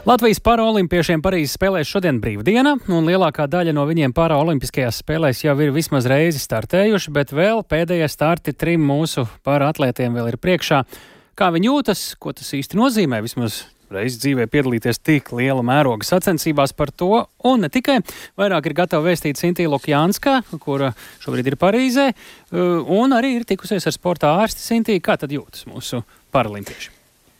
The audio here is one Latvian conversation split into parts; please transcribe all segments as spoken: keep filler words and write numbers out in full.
Latvijas paraolimpiešiem Parīzes spēlēs šodien brīvdiena, un lielākā daļa no viņiem paraolimpiskajās spēlēs jau ir vismaz reizi startējuši, bet vēl pēdējie starti trim mūsu paraatletiem vēl ir priekšā. Kā viņi jūtas, ko tas īsti nozīmē, vismaz reizi dzīvē piedalīties tik liela mēroga sacensībās par to, un ne tikai. Vairāk ir gatava vēstīt Sintīja Lukjānska, kura šobrīd ir Parīzē, un arī ir tikusies ar sporta ārsti. Sintīja, kā tad jūtas mūsu paraolimpieši?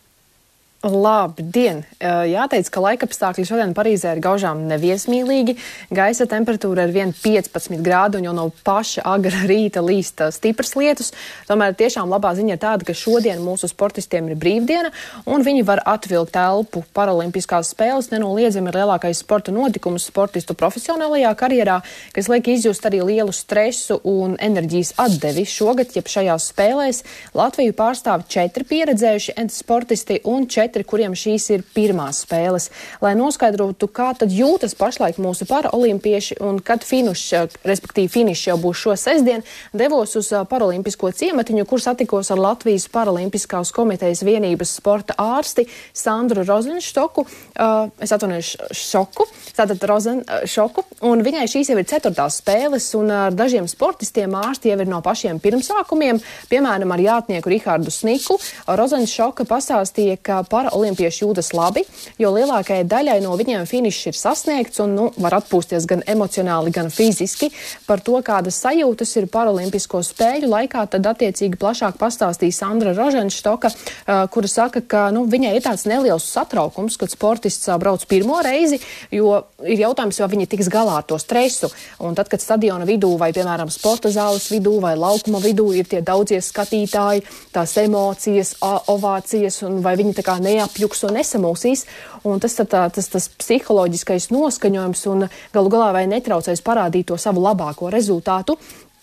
Labdien! Jāteic, ka laikapstākļi šodien Parīzē ir gaužām neviesmīlīgi. Gaisa temperatūra ir vien piecpadsmit grādi un jau no paša agra rīta līst stipras lietus. Tomēr tiešām labā ziņa ir tāda, ka šodien mūsu sportistiem ir brīvdiena un viņi var atvilkt elpu. Paralimpiskās spēles nenoliedzami ir lielākais sporta notikums sportistu profesionālajā karjerā, kas liek izjust arī lielu stresu un enerģijas atdevi. Šogad, jeb šajās spēlēs, Latviju pārstāv četri pieredzējuši sportisti un četri kuriem šīs ir pirmās spēles. Lai noskaidrotu, kā tad jūtas pašlaik mūsu paraolimpieši un kad finišs, respektīvi finišs jau būs šo sestdien, devos uz paralimpisko ciematiņu, kur satikos ar Latvijas paralimpiskās komitejas vienības sporta ārsti Sandru Rozenštoku, uh, es atvainoju šoku, tātad Rozenšoku, un viņai šīs jau ir ceturtās spēles, un ar dažiem sportistiem ārsti jau ir no pašiem pirmsākumiem, piemēram ar jātnieku Rihardu Sniku. Rozenšoka pastāstīja, ka paraolimpieši jūtas labi, jo lielākajai daļai no viņiem finišs ir sasniegts un nu, var atpūsties gan emocionāli, gan fiziski. Par to, kādas sajūtas ir paralimpisko spēļu laikā, tad attiecīgi plašāk pastāstīja Sandra Rozenštoka, uh, kura saka, ka nu, viņai ir tāds neliels satraukums, kad sportists uh, brauc pirmo reizi, jo ir jautājums, vai viņi tiks galā ar to stresu. Un tad, kad stadiona vidū vai, piemēram, sporta zāles vidū vai laukuma vidū ir tie daudzie skatītāji, tās emocijas, ovācijas, un vai viņi tā kā neapjuks un nesamūsīs, un tas, tā, tas, tas psiholoģiskais noskaņojums un galu galā vai netraucēs parādīt to savu labāko rezultātu.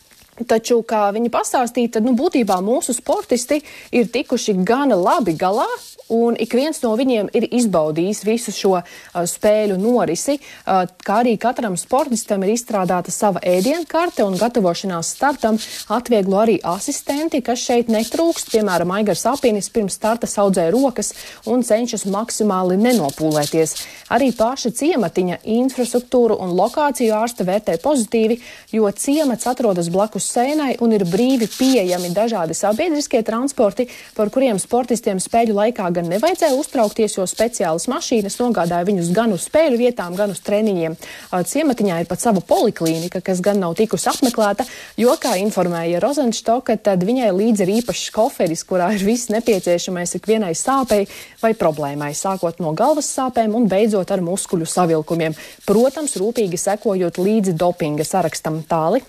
Taču, kā viņi pastāstīja, tad nu, būtībā mūsu sportisti ir tikuši gana labi galā, un ik viens no viņiem ir izbaudījis visu šo uh, spēļu norisi, uh, kā arī katram sportistam ir izstrādāta sava ēdienkarte un gatavošanās startam atvieglo arī asistenti, kas šeit netrūkst. Piemēram, Aigars Apinis pirms starta saudzē rokas un cenšas maksimāli nenopūlēties. Arī paša ciematiņa infrastruktūru un lokāciju ārste vērtē pozitīvi, jo ciemats atrodas blakus sēnai un ir brīvi pieejami dažādi sabiedriskie transporti, par kuriem sportistiem spēļu laikā gan nevajadzēja uztraukties, jo speciālas mašīnas nogādāja viņus gan uz spēļu vietām, gan uz treniņiem. Ciematiņā ir pat sava poliklīnika, kas gan nav tikusi apmeklēta, jo, kā informēja Rozenštoka, tad viņai līdzi ir īpašs koferis, kurā ir viss nepieciešamais ikvienai sāpei vai problēmai, sākot no galvas sāpēm un beidzot ar muskuļu savilkumiem. Protams, rūpīgi sekojot līdzi dopinga sarakstam. Tāli.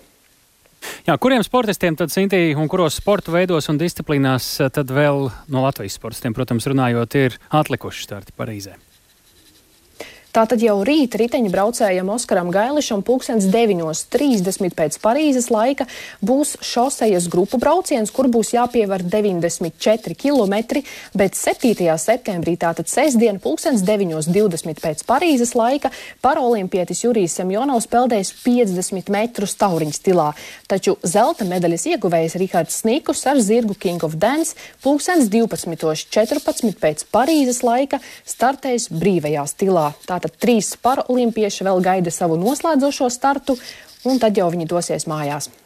Jā, kuriem sportistiem tad, Sintīja, un kuros sporta veidos un disciplīnās tad vēl no Latvijas sportistiem, protams, runājot, ir atlikuši starti Parīzē? Tātad jau rīt riteņu braucējam Oskaram Gailišam pulkstens deviņos trīsdesmit pēc Parīzes laika būs šosejas grupu brauciens, kur būs jāpievar deviņdesmit četri kilometri, bet septītajā septembrī, tātad sestdien, pulkstens deviņos divdesmit pēc Parīzes laika, paraolimpietis Jurijs Semjonovs peldēs piecdesmit metrus tauriņu stilā. Taču zelta medaļas ieguvējs Rihards Snikus ar zirgu King of Dance pulkstens divpadsmit četrpadsmit pēc Parīzes laika startēs brīvajā stilā. Tātad trīs paraolimpieši vēl gaida savu noslēdzošo startu, un tad jau viņi dosies mājās.